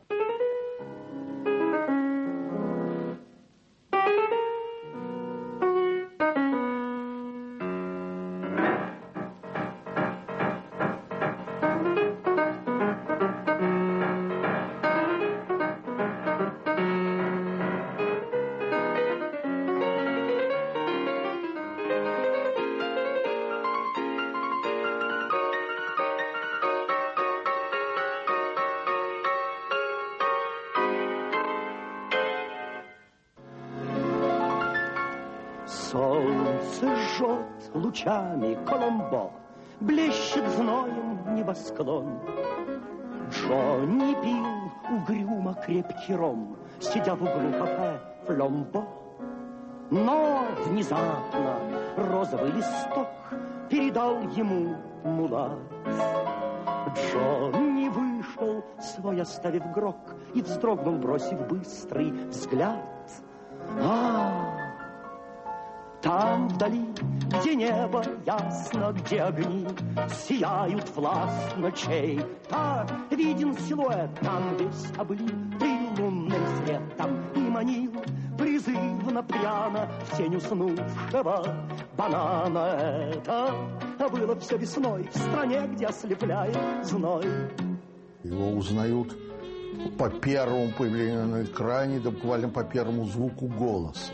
Солнце жжет лучами Коломбо, блещет зноем небосклон. Джонни пил угрюмо крепкий ром, сидя в углу кафе Фломбо. Но внезапно розовый листок передал ему мулат. Джонни вышел, свой оставив грок, и вздрогнул, бросив быстрый взгляд. Там вдали, где небо ясно, где огни сияют властно чей-то, виден силуэт, там весь облитый лунным светом, и манил призывно пряно в тень уснувшего банана. Это было все весной в стране, где ослепляет зной. Его узнают по первому появлению на экране, да буквально по первому звуку голоса.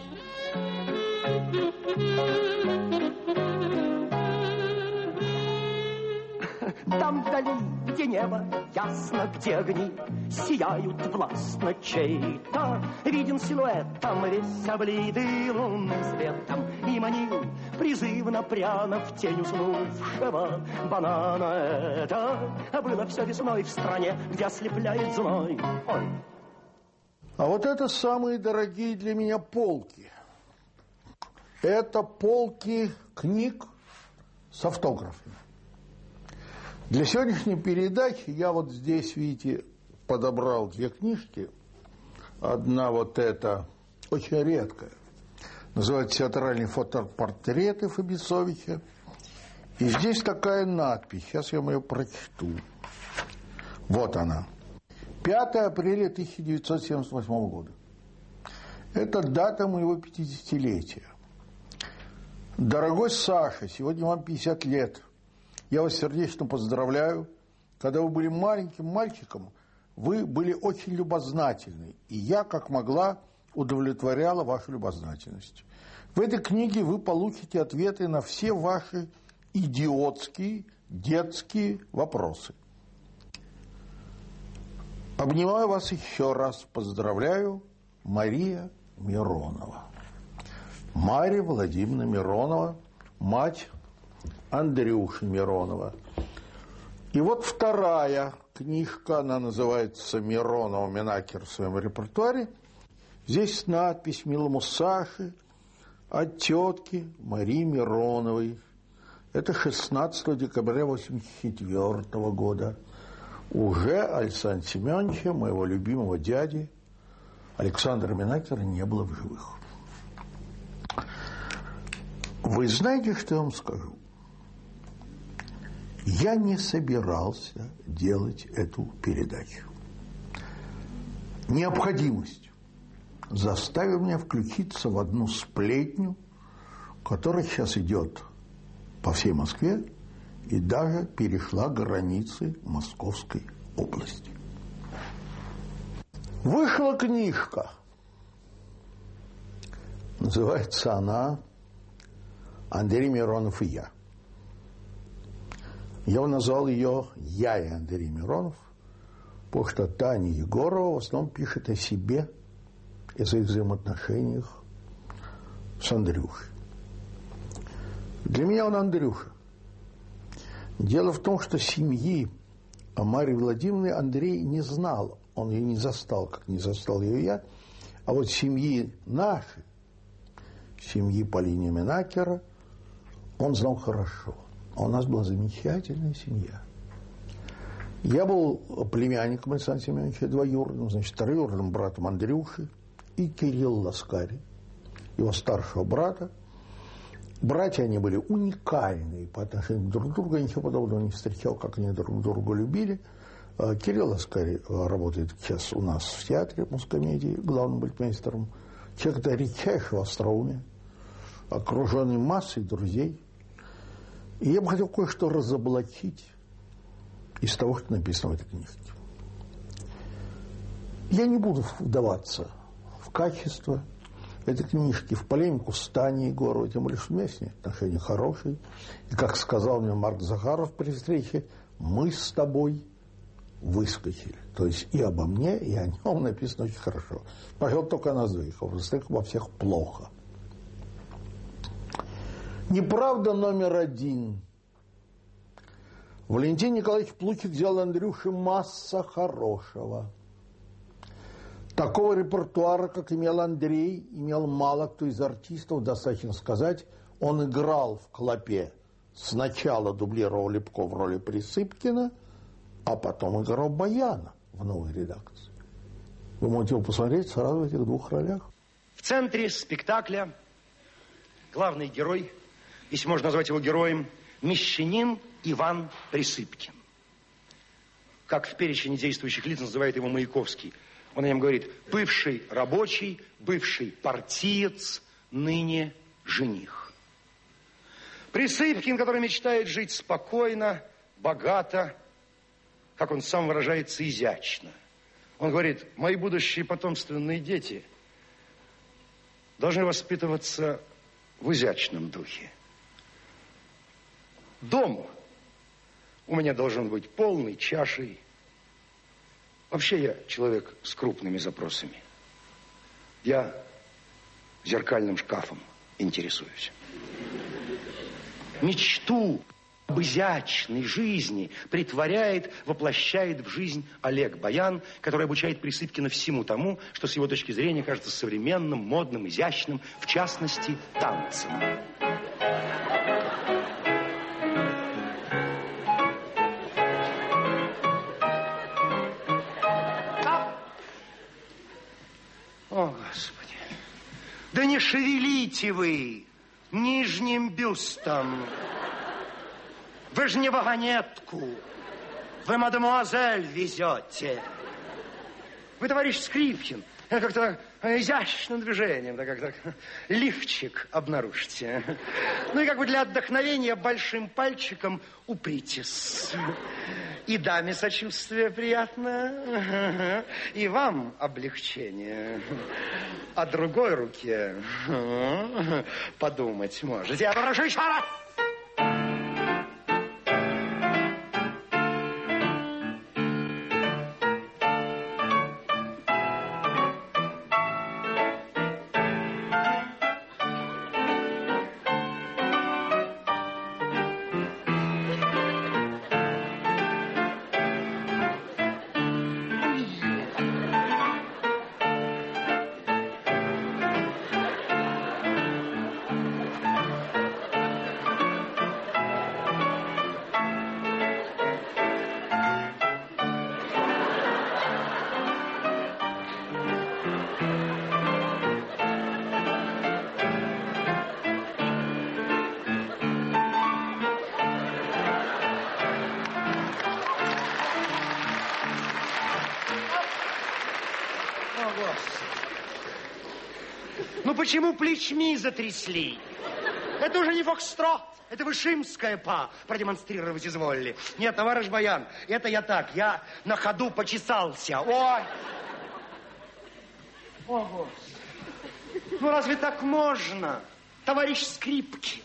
Там вдали, где небо ясно, где огни сияют властно чей-то, виден силуэт, там весь облитый лунным светом, и манил призывно пряно в тень уснувшего банана. Это было все весной в стране, где ослепляет зной. Ой. А вот это самые дорогие для меня полки. Это полки книг с автографами. Для сегодняшней передачи я вот здесь, видите, подобрал две книжки. Одна вот эта, очень редкая, называется «Театральные фотопортреты» Фабисовича. И здесь такая надпись, сейчас я вам ее прочту. Вот она. 5 апреля 1978 года. Это дата моего 50-летия. Дорогой Саша, сегодня вам 50 лет. Я вас сердечно поздравляю. Когда вы были маленьким мальчиком, вы были очень любознательны. И я, как могла, удовлетворяла вашу любознательность. В этой книге вы получите ответы на все ваши идиотские, детские вопросы. Обнимаю вас еще раз. Поздравляю, Мария Миронова. Мария Владимировна Миронова, мать Андрюши Миронова. И вот вторая книжка, она называется «Миронова Минакер» в своем репертуаре. Здесь надпись «Милому Саше» от тетки Марии Мироновой. Это 16 декабря 1984 года. Уже Александра Семеновича, моего любимого дяди, Александра Минакера, не было в живых. Вы знаете, что я вам скажу? Я не собирался делать эту передачу. Необходимость заставила меня включиться в одну сплетню, которая сейчас идет по всей Москве и даже перешла границы Московской области. Вышла книжка. Называется она «Андрей Миронов и я». Я назвал ее «Я и Андрей Миронов», потому что Таня Егорова в основном пишет о себе и своих взаимоотношениях с Андрюшей. Для меня он Андрюша. Дело в том, что семьи Марии Владимировны Андрей не знал. Он ее не застал, как не застал ее я. А вот семьи нашей, семьи по линии Минакера, он знал хорошо. А у нас была замечательная семья. Я был племянником Александра Семеновича двоюродным, значит, троюродным братом Андрюши и Кирилл Ласкари, его старшего брата. Братья они были уникальные по отношению друг к другу, я ничего подобного не встречал, как они друг друга любили. Кирилл Аскари работает сейчас у нас в театре Мускомедии главным бальетмейстером. Человек редчайшего остроумия, окруженный массой друзей. И я бы хотел кое-что разоблачить из того, что написано в этой книжке. Я не буду вдаваться в качество этой книжки, в полемику с Таней Егоровой, тем более, что у меня с ней отношения хорошие. И, как сказал мне Марк Захаров при встрече, мы с тобой выскочили. То есть и обо мне, и о нем написано очень хорошо. Пожалуй, только о нас двоих, а остальных обо всех плохо. Неправда номер один. Валентин Николаевич Плучик взял Андрюше масса хорошего. Такого репертуара, как имел Андрей, имел мало кто из артистов, достаточно сказать. Он играл в «Клопе». Сначала дублировал Лепко в роли Присыпкина, а потом играл Баяна в новой редакции. Вы можете его посмотреть сразу в этих двух ролях. В центре спектакля главный герой, если можно назвать его героем, мещанин Иван Присыпкин. Как в перечне действующих лиц называет его Маяковский. Он о нем говорит: бывший рабочий, бывший партиец, ныне жених. Присыпкин, который мечтает жить спокойно, богато, как он сам выражается, изящно. Он говорит: мои будущие потомственные дети должны воспитываться в изящном духе. Дом у меня должен быть полной чашей. Вообще я человек с крупными запросами. Я зеркальным шкафом интересуюсь. Мечту об изящной жизни притворяет, воплощает в жизнь Олег Баян, который обучает Присыпкина всему тому, что с его точки зрения кажется современным, модным, изящным, в частности, танцем. О, Господи! Да не шевелите вы нижним бюстом. Вы же не вагонетку. Вы мадемуазель везете. Вы, товарищ Скрипкин, как-то изящным движением, да, как-то лифчик обнаружите. Ну и как бы для отдохновения большим пальчиком упритесь. И даме сочувствие приятно, и вам облегчение. О другой руке подумать можете. Я попрошу еще раз. Ну почему плечми затрясли? Это уже не фокстрот, это вы шимское па продемонстрировать изволили. Нет, товарищ Баян, это я так, я на ходу почесался. Ой! О, Господи! Ну разве так можно, товарищ Скрипкин?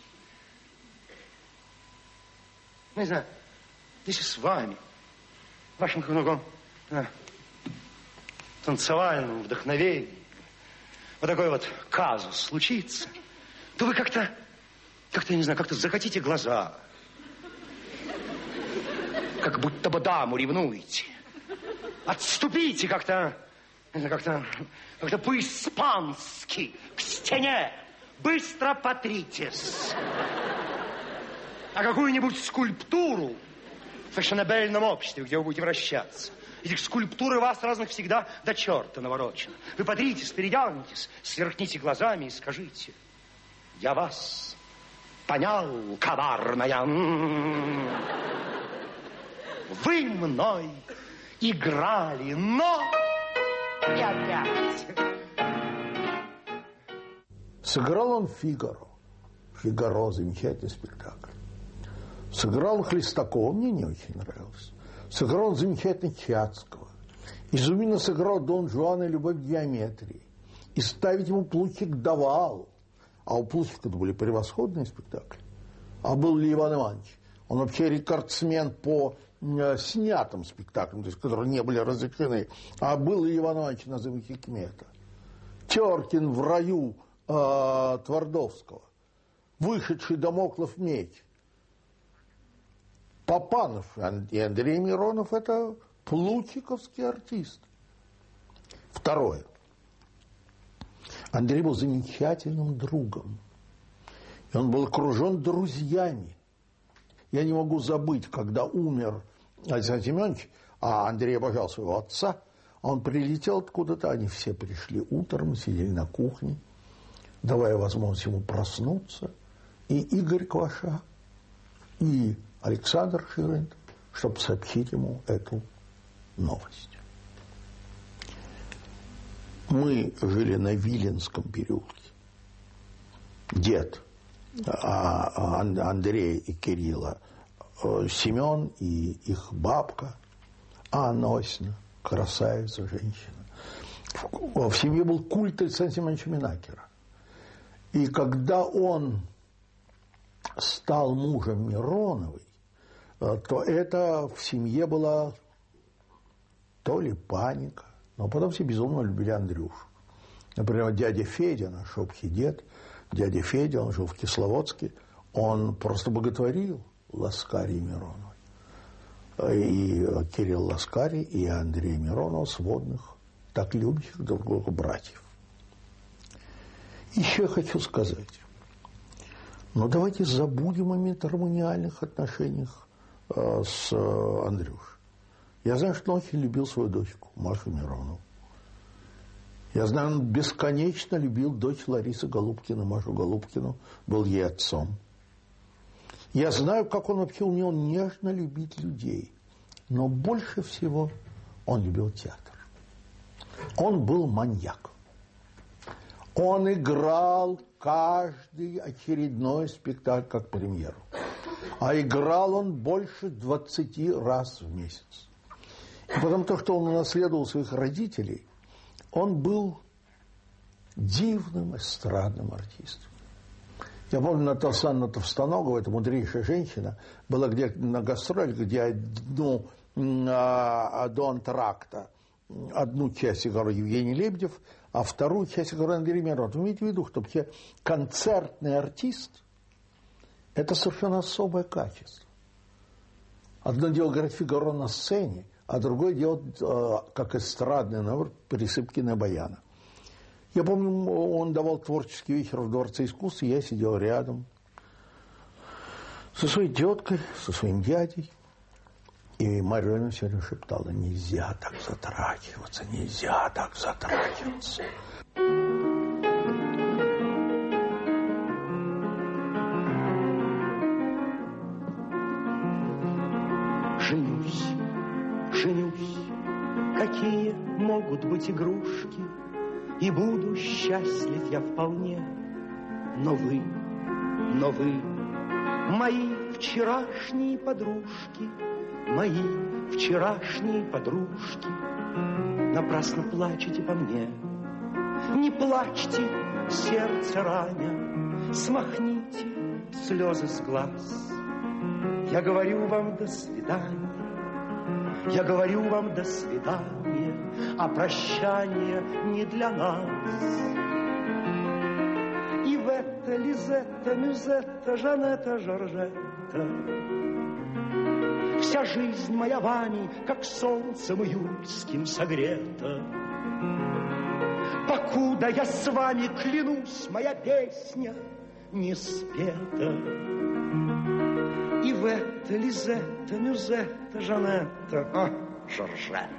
Ну, не знаю, если с вами, вашим танцевальным вдохновением, вот такой вот казус случится, то вы как-то, я не знаю, как-то закатите глаза. Как будто бы даму ревнуете. Отступите как-то по-испански к стене. Быстро потритесь. А какую-нибудь скульптуру в фешенебельном обществе, где вы будете вращаться. Этих скульптур вас разных всегда до черта наворочено. Вы потритесь, передернитесь, сверкните глазами и скажите: я вас понял, коварная. Вы мной играли, но и опять. Сыграл он «Фигаро». «Фигаро» – замечательный спектакль. Сыграл Хлестакова, мне не очень нравился. Сыграл замечательно Чацкого. Изумительно сыграл Дон Жуана и «Любовь в геометрии». И ставить ему Плутчик давал. А у Плутчика были превосходные спектакли. А был ли Иван Иванович? Он вообще рекордсмен по снятым спектаклям, то есть, которые не были разрешены. А был ли Иван Иванович на «Назывы Хикмета»? Теркин в раю Твардовского. Вышедший Дамоклов меч. Папанов и Андрей Миронов – это плутчиковский артист. Второе. Андрей был замечательным другом. И он был окружен друзьями. Я не могу забыть, когда умер Александр Семенович, а Андрей обожал своего отца, он прилетел откуда-то, они все пришли утром, сидели на кухне, давая возможность ему проснуться. И Игорь Кваша, и Александр Ширин, чтобы сообщить ему эту новость. Мы жили на Виленском переулке. Дед Андрея и Кирилла, Семен и их бабка Анна Осина, красавица женщина. В семье был культ Александра Семеновича Минакера. И когда он стал мужем Мироновой, то это в семье была то ли паника, но потом все безумно любили Андрюшу. Например, дядя Федя, наш общий дед, дядя Федя, он жил в Кисловодске, он просто боготворил Ласкарии Мироновой. И Кирилл Ласкарий, и Андрей Миронов, сводных, так любящих друг друга братьев. Еще я хочу сказать, но давайте забудем о матримониальных отношениях с Андрюшей. Я знаю, что он очень любил свою дочку, Машу Миронову. Я знаю, он бесконечно любил дочь Ларисы Голубкина, Машу Голубкину, был ей отцом. Я знаю, как он вообще умел нежно любить людей. Но больше всего он любил театр. Он был маньяк. Он играл каждый очередной спектакль как премьеру. А играл он больше 20 раз в месяц. И потому что он унаследовал своих родителей, он был дивным эстрадным артистом. Я помню, Наталья Александровна Товстоногова, эта мудрейшая женщина, была где на гастролях, где до антракта одну часть играл Евгений Лебедев, а вторую часть играл Андрей Миронов. Вы имейте в виду, что вообще концертный артист – это совершенно особое качество. Одно дело играть Фигаро на сцене, а другое дело, как эстрадный номер, присыпки на баяна. Я помню, он давал творческий вечер в Дворце искусств, и я сидел рядом со своей теткой, со своим дядей. И Марья Ивановна все время шептала: нельзя так затрачиваться, нельзя так затрачиваться. Женюсь, женюсь, какие могут быть игрушки, и буду счастлив я вполне. Но вы, мои вчерашние подружки, мои вчерашние подружки, напрасно плачете по мне. Не плачьте, сердце раня, смахните слезы с глаз. Я говорю вам до свидания, я говорю вам до свидания, а прощание не для нас. И в это Лизетта, Мюзетта, Жанетта, Жоржетта, вся жизнь моя вами, как солнцем июльским согрета. Покуда я с вами, клянусь, моя песня не спета. И в это Лизетта, Мюзетта, Жанетта, Жоржетта,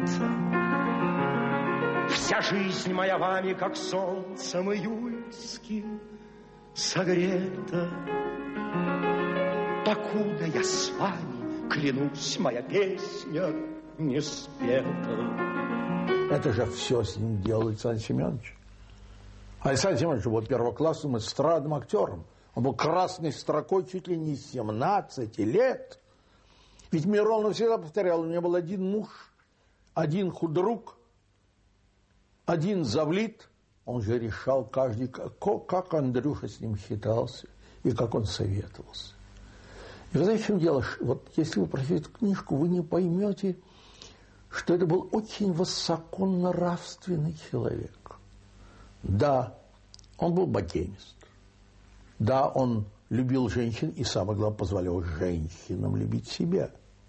вся жизнь моя вами, как солнцем июльским согрета. Покуда я с вами, клянусь, моя песня не спета. Это же все с ним делал Александр Семенович. Александр Семенович был первоклассным эстрадным актером. Он был красной строкой чуть ли не с 17 лет. Ведь Миронов всегда повторял, у меня был один муж, один худрук, один завлит. Он же решал каждый, как Андрюша с ним считался и как он советовался. И вы знаете, в чем дело? Вот если вы прочитаете эту книжку, вы не поймете, что это был очень высоконравственный человек. Да, он был богемист. Да, он любил женщин и, самое главное, позволял женщинам любить себя.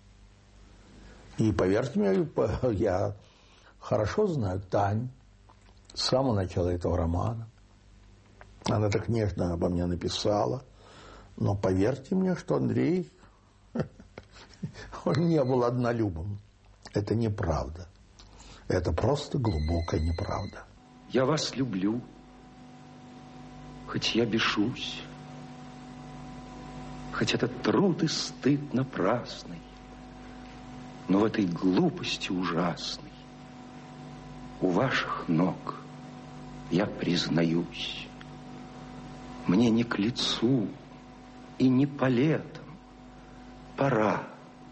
И поверьте мне, я хорошо знаю Тань с самого начала этого романа. Она так нежно обо мне написала. Но поверьте мне, что Андрей, он не был однолюбом. Это неправда. Это просто глубокая неправда. Я вас люблю, хоть я бешусь, хоть этот труд и стыд напрасный, но в этой глупости ужасной у ваших ног я признаюсь, мне не к лицу и не по летам, пора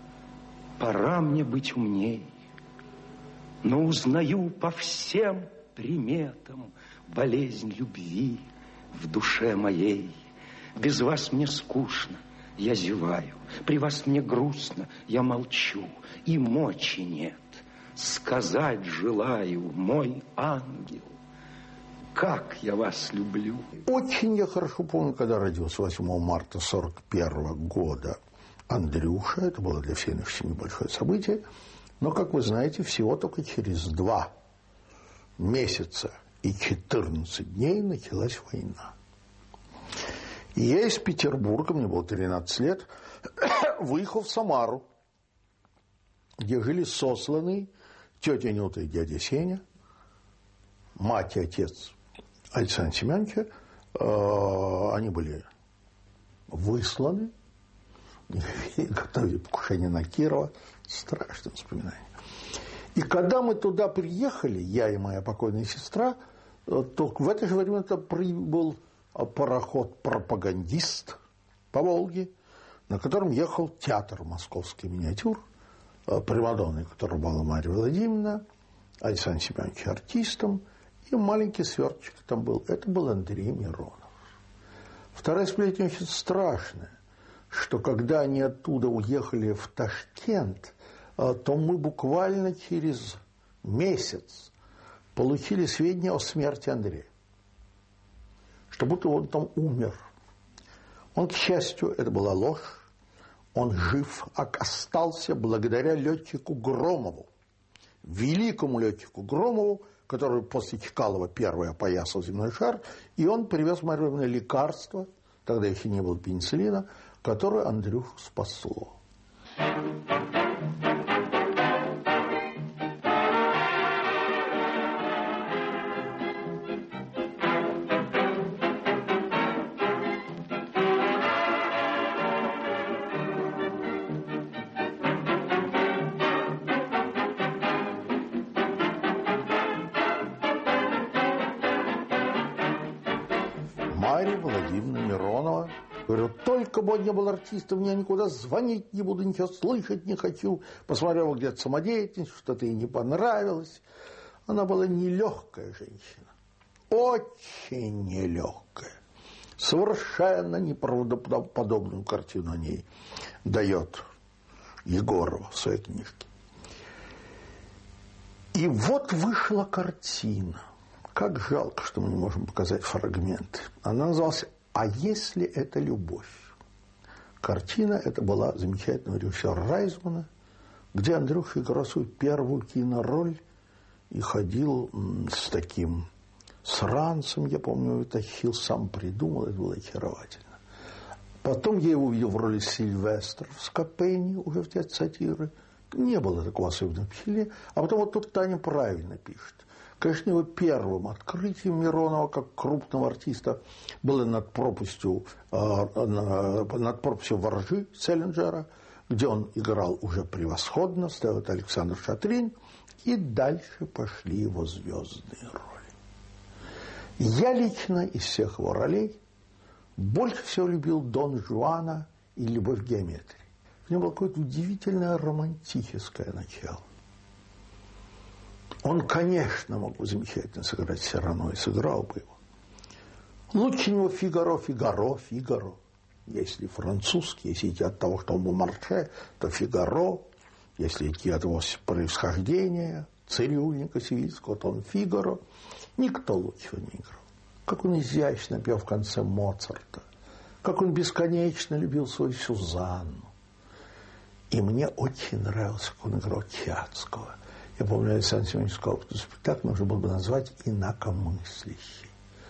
мне быть умней, но узнаю по всем приметам болезнь любви в душе моей. Без вас мне скучно, я зеваю, при вас мне грустно, я молчу, и мочи нет. Сказать желаю, мой ангел, как я вас люблю. Очень я хорошо помню, когда родился 8 марта 1941 года Андрюша. Это было для всей нашей семьи большое событие. Но, как вы знаете, всего только через 2 месяца и 14 дней началась война. И я из Петербурга, мне было 13 лет, выехал в Самару, где жили сосланные тетя Нюта и дядя Сеня, мать и отец Александра Семеновича. Они были высланы, готовили покушение на Кирова. Страшное воспоминание. И когда мы туда приехали, я и моя покойная сестра, то в это же время прибыл пароход-пропагандист по Волге, на котором ехал театр «Московский миниатюр», примадонной которого была Марья Владимировна, Александр Семенович артистом, и маленький сверточек там был. Это был Андрей Миронов. Вторая сплетня очень страшная, что когда они оттуда уехали в Ташкент, то мы буквально через месяц получили сведения о смерти Андрея. Что будто он там умер. Он, к счастью, это была ложь, он жив, остался благодаря летчику Громову, великому летчику Громову, который после Чкалова первый опоясал земной шар, и он привез Марье Ивановне лекарство, тогда еще не было пенициллина, которое Андрюшу спасло. Марья Владимировна Миронова, говорю, только бы он не был артистом, я никуда звонить не буду, ничего слышать не хочу. Посмотрела где-то самодеятельность, что-то ей не понравилось. Она была нелегкая женщина, очень нелегкая. Совершенно неправдоподобную картину о ней дает Егорова в своей книжке. И вот вышла картина. Как жалко, что мы не можем показать фрагменты. Она называлась «А если это любовь?». Картина эта была замечательного режиссера Райзмана, где Андрюша играл свою первую кинороль и ходил с таким сранцем, я помню, тащил, сам придумал, это было очаровательно. Потом я его увидел в роли Сильвестра в Скопени, уже в театре сатиры. Не было такого особенного впечатления. А потом вот тут Таня правильно пишет. Конечно, его первым открытием Миронова как крупного артиста было над пропастью воржи Селлинджера, где он играл уже превосходно, ставит Александр Шатрин, и дальше пошли его звездные роли. Я лично из всех его ролей больше всего любил Дон Жуана и «Любовь в геометрии». В нем было какое-то удивительное романтическое начало. Он, конечно, мог бы замечательно сыграть Сирано, и сыграл бы его. Лучше него Фигаро. Если французский, если идти от того, что он был Марше, то Фигаро. Если идти от его происхождения, цирюльника сивильского, то он Фигаро. Никто лучше его не играл. Как он изящно пел в конце Моцарта. Как он бесконечно любил свою Сюзанну. И мне очень нравился, как он играл Чацкого. Я помню, Александр Семенович сказал, что спектакль можно было бы назвать «Инакомыслящий».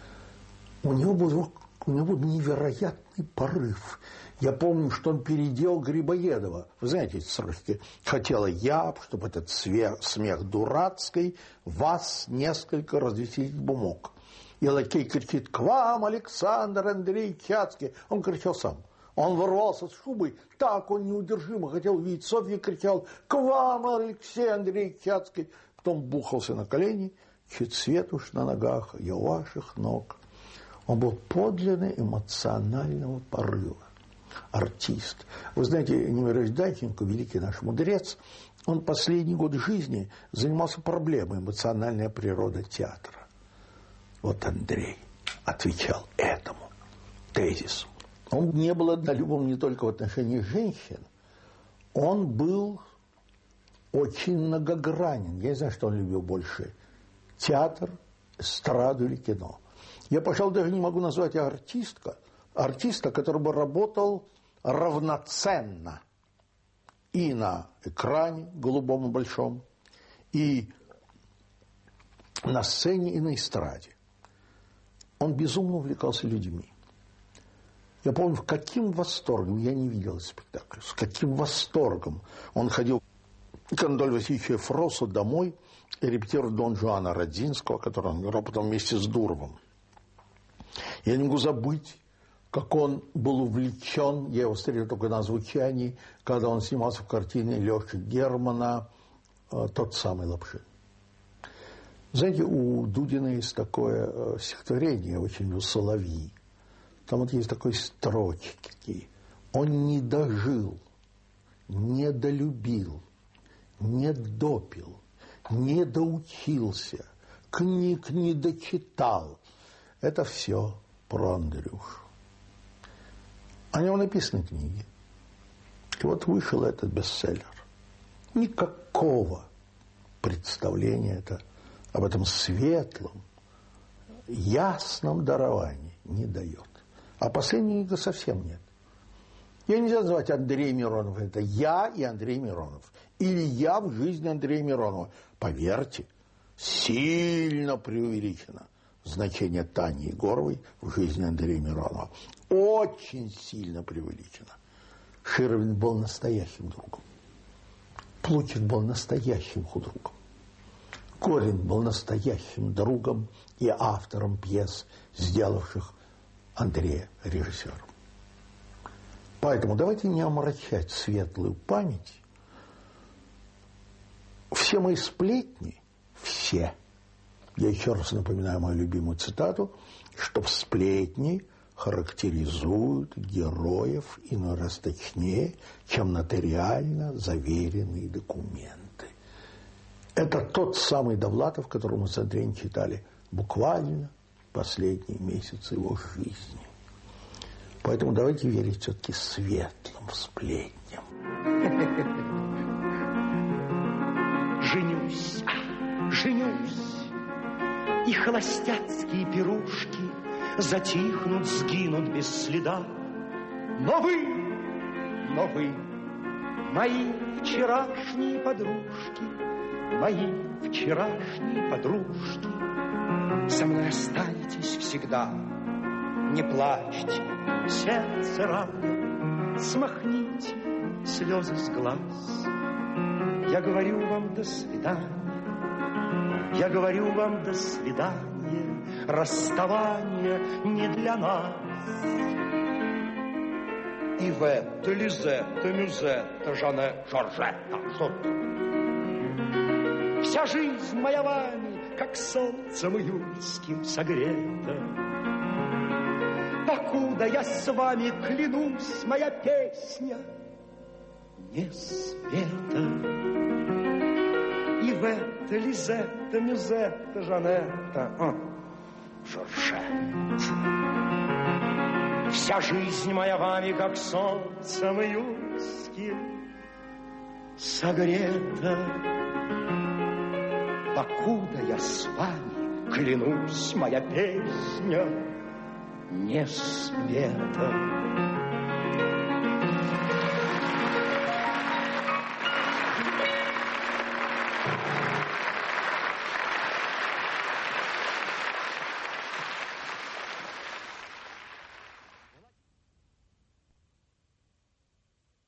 У него был невероятный порыв. Я помню, что он переделал Грибоедова. Вы знаете эти строчки? «Хотела я, чтобы этот смех дурацкий вас несколько развеселить бы мог». И лакей кричит: «К вам, Александр Андреевич Чацкий!» Он кричал сам. Он ворвался с шубой, так он неудержимо хотел видеть Софью, и кричал: «К вам, Алексей Андреевич Чацкий!» Потом бухался на колени, чуть свет уж на ногах, я у ваших ног. Он был подлинно эмоционального порыва. Артист. Вы знаете, Немирович Данченко, великий наш мудрец, он последние годы жизни занимался проблемой эмоциональная природа театра. Вот Андрей отвечал этому тезису. Он не был однолюбом не только в отношении женщин, он был очень многогранен. Я не знаю, что он любил больше: театр, эстраду или кино. Я, пожалуй, даже не могу назвать артиста, который бы работал равноценно и на экране голубом и большом, и на сцене, и на эстраде. Он безумно увлекался людьми. Я помню, с каким восторгом, я не видел спектакля, с каким восторгом он ходил к Анатолию Васильевичу Эфросу домой и репетировал Дон Жуана Родзинского, который он играл потом вместе с Дуровым. Я не могу забыть, как он был увлечен, я его встретил только на звучании, когда он снимался в картине Лёши Германа «Тот самый Лапшин». Знаете, у Дудина есть такое стихотворение, я очень люблю, «Соловьи». Там вот есть такой строчки: «Он не дожил, не долюбил, не допил, не доучился, книг не дочитал». Это все про Андрюшу. О нем написаны книги. И вот вышел этот бестселлер. Никакого представления это об этом светлом, ясном даровании не дает. А последней книги совсем нет. Ее нельзя называть Андрей Миронов. Это я и Андрей Миронов. Или я в жизни Андрея Миронова. Поверьте, сильно преувеличено значение Тани Егоровой в жизни Андрея Миронова. Очень сильно преувеличено. Шировин был настоящим другом. Плучик был настоящим худругом. Корин был настоящим другом и автором пьес, сделавших Андрея режиссером. Поэтому давайте не омрачать светлую память. Все мои сплетни, все, я еще раз напоминаю мою любимую цитату, что сплетни характеризуют героев иной раз точнее, чем нотариально заверенные документы. Это тот самый Довлатов, которого мы с Андреем читали буквально последние месяцы его жизни. Поэтому давайте верить все-таки светлым сплетням. Женюсь, и холостяцкие пирушки затихнут, сгинут без следа. Но вы, мои вчерашние подружки, со мной останетесь всегда. Не плачьте, сердце рано, смахните слезы с глаз. Я говорю вам до свидания, расставание не для нас. Иветта, Лизетта, Мюзетта, Жанетта, Жоржетта. Что тут? Вся жизнь моя вами, как солнцем июльским согрета. Покуда я с вами клянусь, моя песня не спета. Иветта, Лизетта, Мюзетта, Жанетта, Жоржетта. Вся жизнь моя вами, как солнцем июльским согрета. Покуда я с вами клянусь, моя песня не спета.